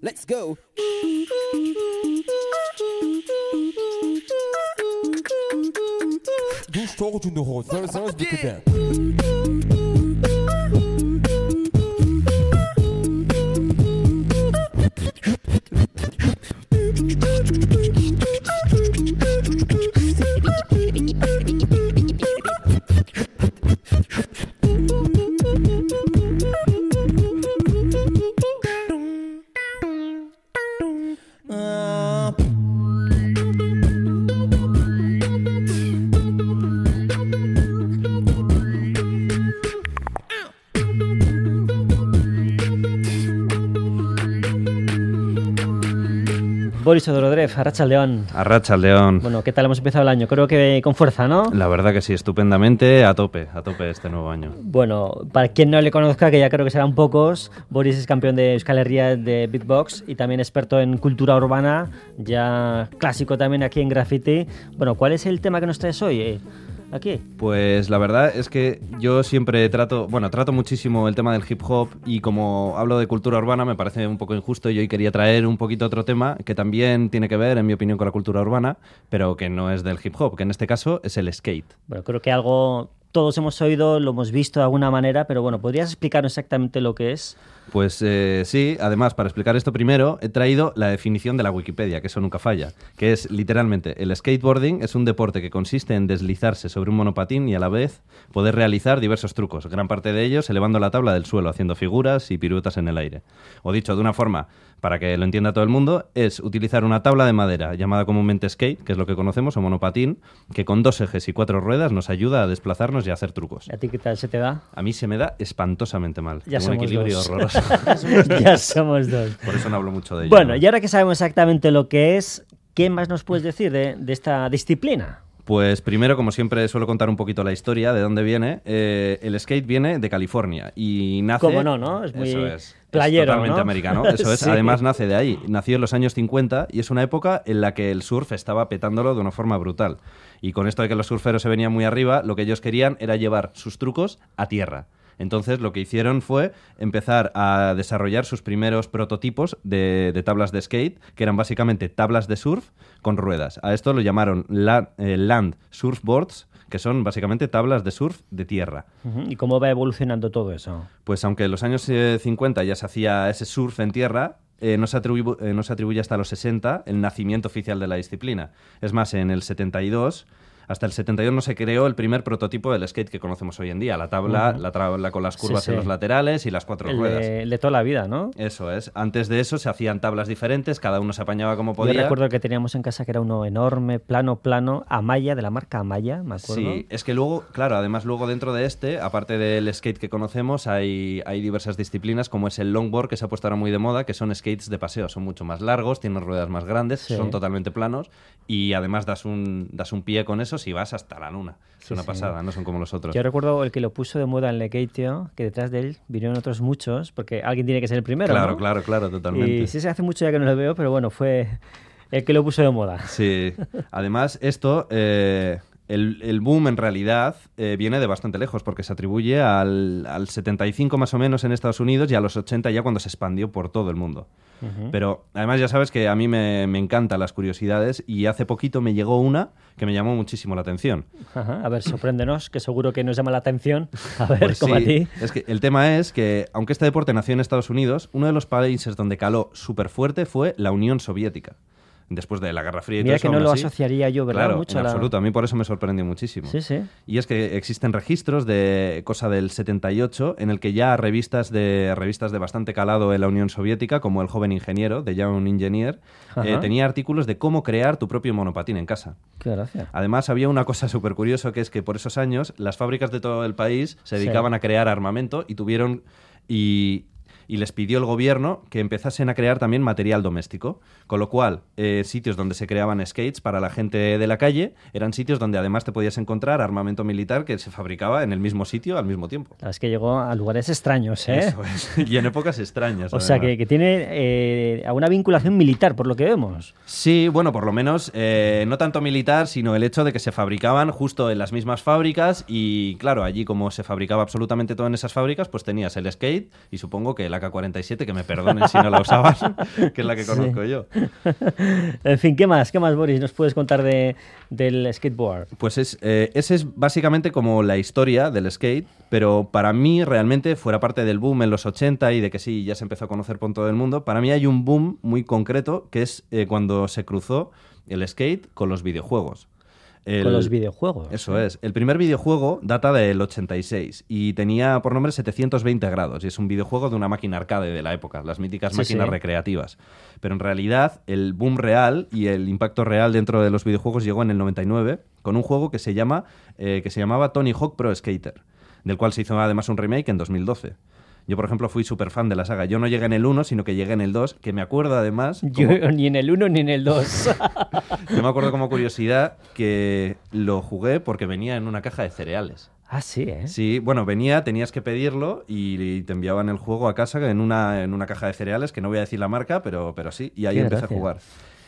Let's go. Du startet under hårdt, så er det der. Boris Odrodrev, Arratsaldeón. Arratsaldeón. Bueno, ¿qué tal hemos empezado el año? Creo que con fuerza, ¿no? La verdad que sí, estupendamente, a tope este nuevo año. Bueno, para quien no le conozca, que ya creo que serán pocos, Boris es campeón de Euskal Herria de beatbox y también experto en cultura urbana, ya clásico también aquí en Graffiti. Bueno, ¿cuál es el tema que nos traes hoy? Aquí. Pues la verdad es que yo siempre trato muchísimo el tema del hip hop y como hablo de cultura urbana me parece un poco injusto y hoy quería traer un poquito otro tema que también tiene que ver, en mi opinión, con la cultura urbana, pero que no es del hip hop, que en este caso es el skate. Bueno, creo que algo todos hemos oído, lo hemos visto de alguna manera, pero bueno, ¿podrías explicarnos exactamente lo que es? Pues sí, además, para explicar esto primero, he traído la definición de la Wikipedia, que eso nunca falla, que es literalmente: el skateboarding es un deporte que consiste en deslizarse sobre un monopatín y a la vez poder realizar diversos trucos, gran parte de ellos elevando la tabla del suelo, haciendo figuras y piruetas en el aire. O dicho de una forma, para que lo entienda todo el mundo, es utilizar una tabla de madera llamada comúnmente skate, que es lo que conocemos, o monopatín, que con 2 ejes y 4 ruedas nos ayuda a desplazarnos y a hacer trucos. ¿A ti qué tal se te da? A mí se me da espantosamente mal. Ya Tengo un equilibrio dos. horroroso. Ya somos dos. Por eso no hablo mucho de ello. Bueno, ¿no? y ahora que sabemos exactamente lo que es, ¿qué más nos puedes decir de esta disciplina? Pues primero, como siempre, suelo contar un poquito la historia de dónde viene. El skate viene de California y nace... ¿Cómo no, no? Es muy playero, es totalmente ¿no? americano. Eso es. Sí. Además, nace de ahí. Nació en los años 50 y es una época en la que el surf estaba petándolo de una forma brutal. Y con esto de que los surferos se venían muy arriba, lo que ellos querían era llevar sus trucos a tierra. Entonces lo que hicieron fue empezar a desarrollar sus primeros prototipos de tablas de skate, que eran básicamente tablas de surf con ruedas. A esto lo llamaron land surfboards, que son básicamente tablas de surf de tierra. ¿Y cómo va evolucionando todo eso? Pues aunque en los años 50 ya se hacía ese surf en tierra, no se atribuye hasta los 60 el nacimiento oficial de la disciplina. Es más, en el 72... Hasta el 72 no se creó el primer prototipo del skate que conocemos hoy en día, la tabla con las curvas en los laterales y las 4 ruedas. El de toda la vida, ¿no? Eso es. Antes de eso se hacían tablas diferentes, cada uno se apañaba como podía. Yo recuerdo que teníamos en casa que era uno enorme, plano, Amaya, de la marca Amaya, me acuerdo. Sí, es que luego, claro, además luego dentro de aparte del skate que conocemos, hay diversas disciplinas, como es el longboard, que se ha puesto ahora muy de moda, que son skates de paseo, son mucho más largos, tienen ruedas más grandes, son totalmente planos y además das un pie con eso si vas hasta la luna. Es una pasada, no son como los otros. Yo recuerdo el que lo puso de moda en Lekeitio, que detrás de él vinieron otros muchos, porque alguien tiene que ser el primero, Claro, ¿no? claro, totalmente. Y sí, se hace mucho ya que no lo veo, pero bueno, fue el que lo puso de moda. Sí. Además, esto... El boom en realidad viene de bastante lejos porque se atribuye al 75 más o menos en Estados Unidos y a los 80 ya cuando se expandió por todo el mundo. Pero además ya sabes que a mí me encantan las curiosidades y hace poquito me llegó una que me llamó muchísimo la atención. A ver, sorpréndenos, que seguro que nos llama la atención. A ver, pues como sí, a ti. Es que el tema es que, aunque este deporte nació en Estados Unidos, uno de los países donde caló súper fuerte fue la Unión Soviética. Después de la Guerra Fría y Mira todo eso. que no lo así, asociaría yo, ¿verdad? Claro, mucho en absoluto. A mí por eso me sorprendió muchísimo. Sí, sí. Y es que existen registros de cosa del 78 en el que ya revistas de bastante calado en la Unión Soviética, como El Joven Ingeniero, de Young Engineer, tenía artículos de cómo crear tu propio monopatín en casa. Qué gracia. Además, había una cosa súper curiosa, que es que por esos años las fábricas de todo el país se dedicaban a crear armamento y les pidió el gobierno que empezasen a crear también material doméstico. Con lo cual, sitios donde se creaban skates para la gente de la calle eran sitios donde además te podías encontrar armamento militar que se fabricaba en el mismo sitio al mismo tiempo. La verdad es que llegó a lugares extraños, ¿eh? Eso es. Y en épocas extrañas. O sea, que tiene alguna vinculación militar, por lo que vemos. Sí, bueno, por lo menos no tanto militar, sino el hecho de que se fabricaban justo en las mismas fábricas y, claro, allí como se fabricaba absolutamente todo en esas fábricas, pues tenías el skate y supongo que la K47, que me perdonen si no la usaban, que es la que conozco yo. En fin, ¿qué más, Boris, nos puedes contar del skateboard? Pues ese es básicamente como la historia del skate, pero para mí realmente, fuera parte del boom en los 80 y de que sí, ya se empezó a conocer por todo el mundo, para mí hay un boom muy concreto que es cuando se cruzó el skate con los videojuegos. Con los videojuegos. Eso es. El primer videojuego data del 86 y tenía por nombre 720 grados y es un videojuego de una máquina arcade de la época, las míticas máquinas recreativas. Pero en realidad el boom real y el impacto real dentro de los videojuegos llegó en el 99 con un juego que se llamaba Tony Hawk Pro Skater, del cual se hizo además un remake en 2012. Yo, por ejemplo, fui súper fan de la saga. Yo no llegué en el 1, sino que llegué en el 2, que me acuerdo además... Yo ni en el 1 ni en el 2. Yo me acuerdo como curiosidad que lo jugué porque venía en una caja de cereales. Ah, sí, ¿eh? Sí, bueno, tenías que pedirlo y te enviaban el juego a casa en una caja de cereales, que no voy a decir la marca, pero sí, y ahí empecé a jugar.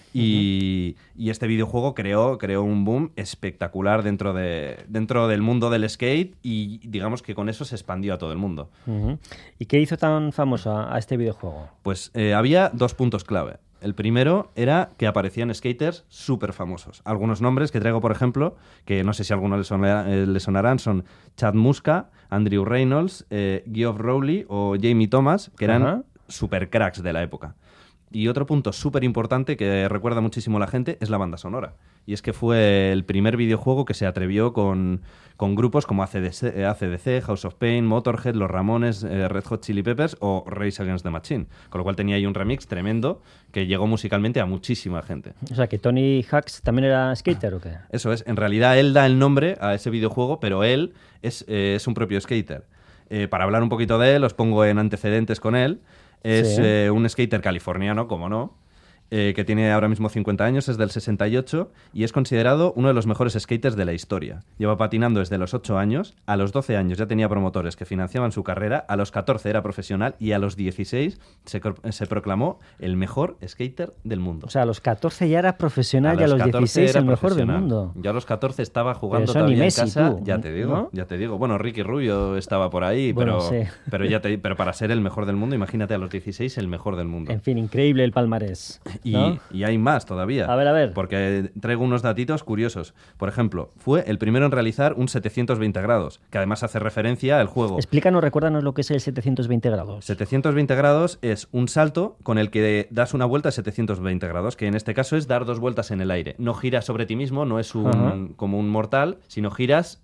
Y este videojuego creó un boom espectacular dentro del mundo del skate y digamos que con eso se expandió a todo el mundo. ¿Y qué hizo tan famoso a este videojuego? Pues había 2 puntos clave. El primero era que aparecían skaters súper famosos. Algunos nombres que traigo, por ejemplo, que no sé si a alguno le sonarán, son Chad Muska, Andrew Reynolds, Geoff Rowley o Jamie Thomas, que eran super cracks de la época. Y otro punto súper importante que recuerda muchísimo a la gente es la banda sonora. Y es que fue el primer videojuego que se atrevió con grupos como AC/DC, House of Pain, Motorhead, Los Ramones, Red Hot Chili Peppers o Rage Against the Machine. Con lo cual tenía ahí un remix tremendo que llegó musicalmente a muchísima gente. O sea, que Tony Hawk también era skater, ¿o qué? Eso es. En realidad él da el nombre a ese videojuego, pero él es un propio skater. Para hablar un poquito de él, os pongo en antecedentes con él. Es un skater californiano, como no, que tiene ahora mismo 50 años, es del 68 y es considerado uno de los mejores skaters de la historia. Lleva patinando desde los 8 años, a los 12 años ya tenía promotores que financiaban su carrera, a los 14 era profesional y a los 16 se proclamó el mejor skater del mundo. O sea, a los 14 ya era profesional y a los 16 el mejor del mundo. Yo a los 14 estaba jugando todavía Messi, en casa, tú, ya te digo, ¿no? ya te digo. Bueno, Ricky Rubio estaba por ahí, bueno, pero para ser el mejor del mundo, imagínate a los 16 el mejor del mundo. En fin, increíble el palmarés, ¿no? Y hay más todavía. A ver. Porque traigo unos datitos curiosos. Por ejemplo, fue el primero en realizar un 720 grados, que además hace referencia al juego. Explícanos, recuérdanos lo que es el 720 grados. 720 grados es un salto con el que das una vuelta a 720 grados, que en este caso es dar 2 vueltas en el aire. No giras sobre ti mismo, no es como un mortal, sino giras...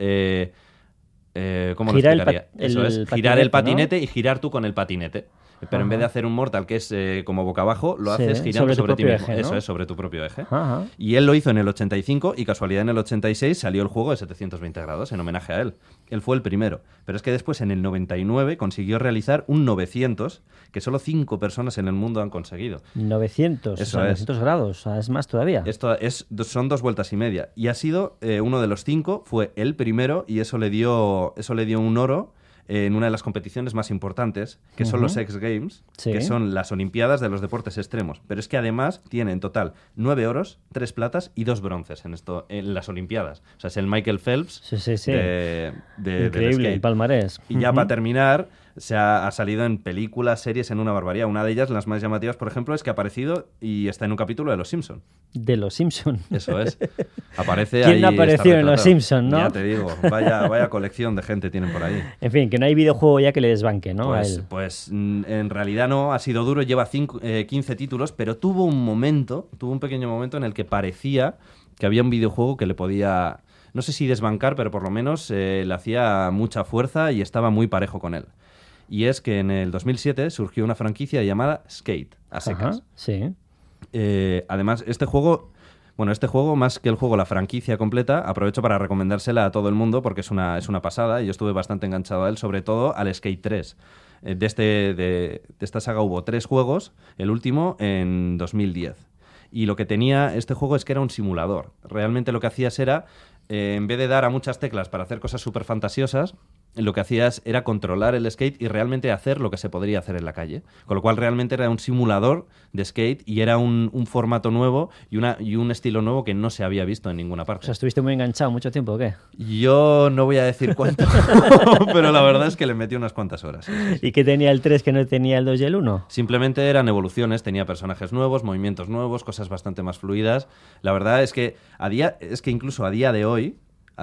¿cómo lo explicaría? Eso es, girar el patinete, ¿no? Y girar tú con el patinete. Pero en vez de hacer un mortal que es como boca abajo, lo haces girando sobre ti mismo. Eje, ¿no? Eso es, sobre tu propio eje. Y él lo hizo en el 85 y casualidad en el 86 salió el juego de 720 grados en homenaje a él. Él fue el primero. Pero es que después en el 99 consiguió realizar un 900 que solo 5 personas en el mundo han conseguido. 900, eso o sea, 900 grados, o sea, es más todavía. Son 2 vueltas y media. Y ha sido uno de los 5, fue el primero y eso le dio un oro en una de las competiciones más importantes, que son los X Games, que son las Olimpiadas de los deportes extremos. Pero es que además tiene en total 9 oros, 3 platas y 2 bronces en las Olimpiadas. O sea, es el Michael Phelps de increíble, el palmarés. Y ya para terminar, ha salido en películas, series, en una barbaridad. Una de ellas, las más llamativas, por ejemplo, es que ha aparecido y está en un capítulo de Los Simpson. De Los Simpson. Eso es. Aparece ¿Quién ahí. no apareció en Los Simpson, no? Ya te digo, vaya colección de gente tienen por ahí. En fin, que no hay videojuego ya que le desbanque, ¿no? Pues en realidad no, ha sido duro, lleva 15 títulos, pero tuvo un pequeño momento en el que parecía que había un videojuego que le podía, no sé si desbancar, pero por lo menos le hacía mucha fuerza y estaba muy parejo con él. Y es que en el 2007 surgió una franquicia llamada Skate, a secas. Sí. Además, este juego, más que el juego, la franquicia completa, aprovecho para recomendársela a todo el mundo porque es una pasada y yo estuve bastante enganchado a él, sobre todo al Skate 3. De esta saga hubo 3 juegos, el último en 2010. Y lo que tenía este juego es que era un simulador. Realmente lo que hacías era, en vez de dar a muchas teclas para hacer cosas súper fantasiosas, lo que hacías era controlar el skate y realmente hacer lo que se podría hacer en la calle. Con lo cual realmente era un simulador de skate y era un formato nuevo y un estilo nuevo que no se había visto en ninguna parte. O sea, ¿estuviste muy enganchado mucho tiempo o qué? Yo no voy a decir cuánto, pero la verdad es que le metí unas cuantas horas. ¿Y qué tenía el 3 que no tenía el 2 y el 1? Simplemente eran evoluciones, tenía personajes nuevos, movimientos nuevos, cosas bastante más fluidas. La verdad es que incluso a día de hoy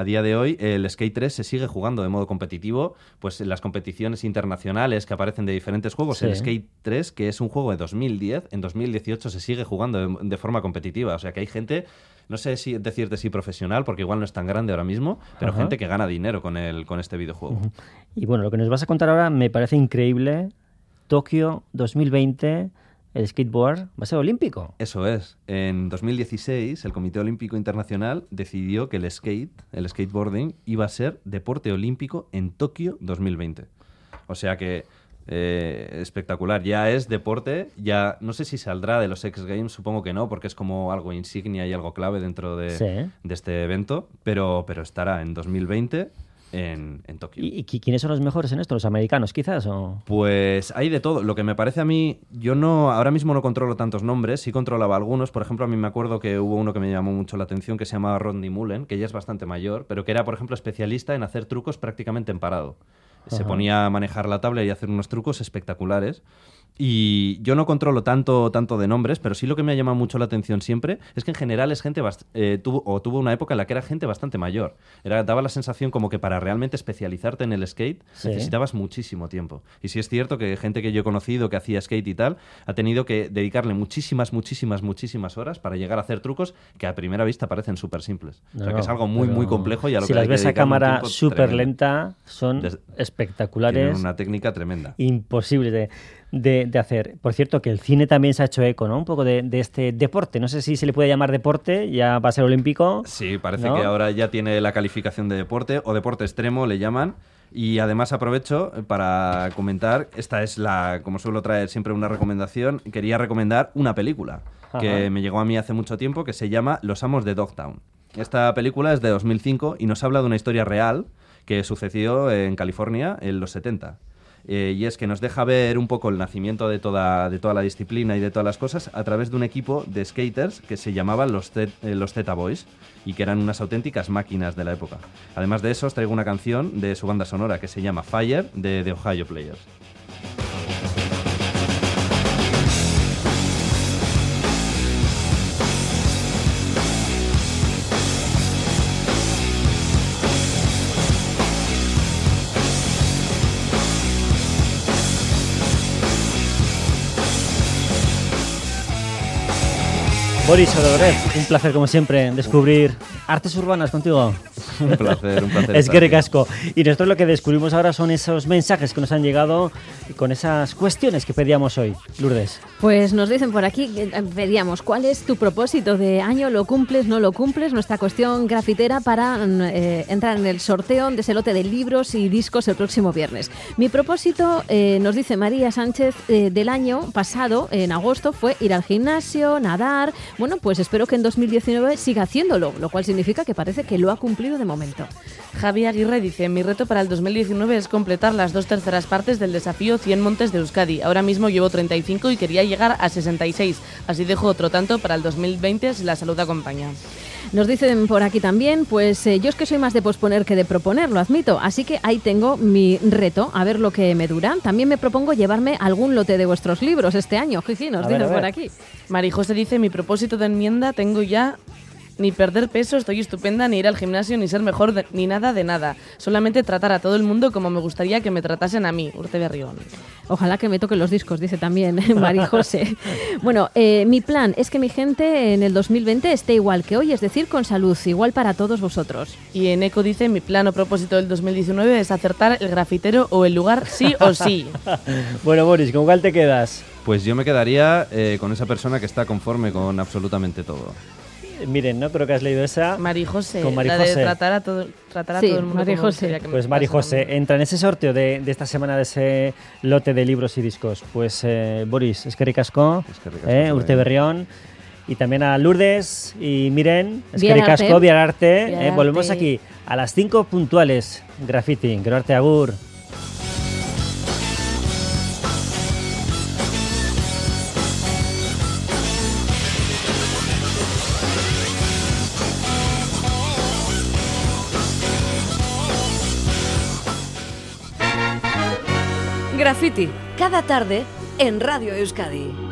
el Skate 3 se sigue jugando de modo competitivo, pues en las competiciones internacionales que aparecen de diferentes juegos. Sí. El Skate 3, que es un juego de 2010, en 2018 se sigue jugando de forma competitiva. O sea que hay gente, no sé si decirte si profesional, porque igual no es tan grande ahora mismo, pero gente que gana dinero con este videojuego. Y bueno, lo que nos vas a contar ahora me parece increíble. Tokio 2020... ¿El skateboard va a ser olímpico? Eso es. En 2016, el Comité Olímpico Internacional decidió que el skateboarding, iba a ser deporte olímpico en Tokio 2020. O sea que espectacular. Ya es deporte, ya no sé si saldrá de los X Games, supongo que no, porque es como algo insignia y algo clave dentro de este evento, pero estará en 2020... En Tokio. ¿Y quiénes son los mejores en esto? ¿Los americanos, quizás? ¿O? Pues hay de todo. Lo que me parece a mí, ahora mismo no controlo tantos nombres, sí controlaba algunos. Por ejemplo, a mí me acuerdo que hubo uno que me llamó mucho la atención, que se llamaba Rodney Mullen, que ya es bastante mayor, pero que era, por ejemplo, especialista en hacer trucos prácticamente en parado. Se ponía a manejar la tabla y hacer unos trucos espectaculares. Y yo no controlo tanto de nombres, pero sí lo que me ha llamado mucho la atención siempre es que en general es gente tuvo una época en la que era gente bastante mayor. Daba la sensación como que para realmente especializarte en el skate necesitabas muchísimo tiempo. Y sí es cierto que gente que yo he conocido que hacía skate y tal ha tenido que dedicarle muchísimas horas para llegar a hacer trucos que a primera vista parecen súper simples. O sea que es algo muy complejo y a lo si que las ves a cámara súper lenta son espectaculares. Tienen una técnica tremenda. Imposible de hacer. Por cierto, que el cine también se ha hecho eco, ¿no? Un poco de este deporte. No sé si se le puede llamar deporte, ya va a ser olímpico. Sí, parece que ahora ya tiene la calificación de deporte, o deporte extremo le llaman. Y además aprovecho para comentar, esta es como suelo traer siempre una recomendación, quería recomendar una película que me llegó a mí hace mucho tiempo, que se llama Los Amos de Dogtown. Esta película es de 2005 y nos habla de una historia real que sucedió en California en los 70. Y es que nos deja ver un poco el nacimiento de toda la disciplina y de todas las cosas a través de un equipo de skaters que se llamaban los Zeta Boys y que eran unas auténticas máquinas de la época. Además de eso, os traigo una canción de su banda sonora que se llama Fire, de The Ohio Players. Boris Odorev, un placer como siempre descubrir artes urbanas contigo. Un placer. Es que ricasco. Y nosotros lo que descubrimos ahora son esos mensajes que nos han llegado con esas cuestiones que pedíamos hoy. Lourdes. Pues nos dicen por aquí, pedíamos, ¿cuál es tu propósito de año? ¿Lo cumples, no lo cumples? Nuestra cuestión grafitera para entrar en el sorteo de ese lote de libros y discos el próximo viernes. Mi propósito, nos dice María Sánchez, del año pasado, en agosto, fue ir al gimnasio, nadar. Bueno, pues espero que en 2019 siga haciéndolo, lo cual significa que parece que lo ha cumplido de momento. Javi Aguirre dice, mi reto para el 2019 es completar las 2/3 partes del desafío 100 montes de Euskadi. Ahora mismo llevo 35 y quería llegar a 66, así dejo otro tanto para el 2020 si la salud acompaña. Nos dicen por aquí también, pues yo es que soy más de posponer que de proponer, lo admito, así que ahí tengo mi reto, a ver lo que me dura. También me propongo llevarme algún lote de vuestros libros este año, Jiji, nos dicen por aquí. Marijose dice, mi propósito de enmienda tengo ya... Ni perder peso, estoy estupenda, ni ir al gimnasio, ni ser mejor, ni nada de nada. Solamente tratar a todo el mundo como me gustaría que me tratasen a mí, Urte Berrión. Ojalá que me toquen los discos, dice también Marijose. Bueno, mi plan es que mi gente en el 2020 esté igual que hoy, es decir, con salud, igual para todos vosotros. Y Eneco dice, mi plan o propósito del 2019 es acertar el grafitero o el lugar sí o sí. Bueno, Boris, ¿con cuál te quedas? Pues yo me quedaría con esa persona que está conforme con absolutamente todo. Miren, ¿no? Creo que has leído esa. Marijose, con Marijose. La de tratar a todo el mundo. Marijose. Pues Marijose, entra en ese sorteo de esta semana de ese lote de libros y discos. Pues Boris, eskerrik asko, Urte Berrión. Y también a Lourdes y Miren, Bien eskerrik asko, arte. bien arte. Bien arte. Volvemos aquí a las 5 puntuales. Graffiti, gero arte, agur. Graffiti, cada tarde en Radio Euskadi.